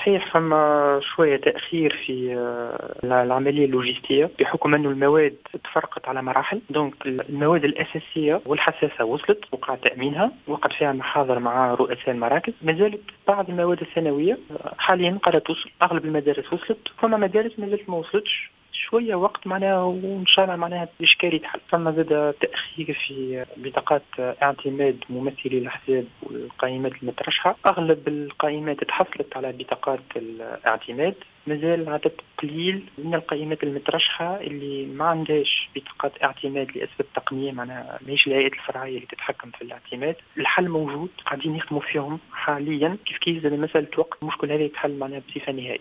صحيح فما شوية تأخير في العملية اللوجستية بحكم أنه المواد تفرقت على مراحل. دونك المواد الأساسية والحساسة وصلت وقع تأمينها، وقد فيها محاضر مع رؤساء المراكز. ما زالت بعض المواد الثانوية حاليا قد توصل، أغلب المدارس وصلت، فما مدارس ما زالت ما وصلتش. شوية وقت معناها وإن شاء الله معناها الإشكال يتحل. ثم زاد تأخير في بطاقات اعتماد ممثلي الأحزاب والقائمات المترشحة. أغلب القائمات تحصلت على بطاقات الاعتماد، مازال عدد قليل من القائمات المترشحة اللي ما عندهاش بطاقات اعتماد لأسباب تقنية، معناها ماهيش الهيئات الفرعية اللي تتحكم في الاعتماد. الحل موجود، قاعدين يخدموا فيهم حاليا. كيف زاد مسألة وقت، المشكل هذا يتحل معناها بصفة نهائية.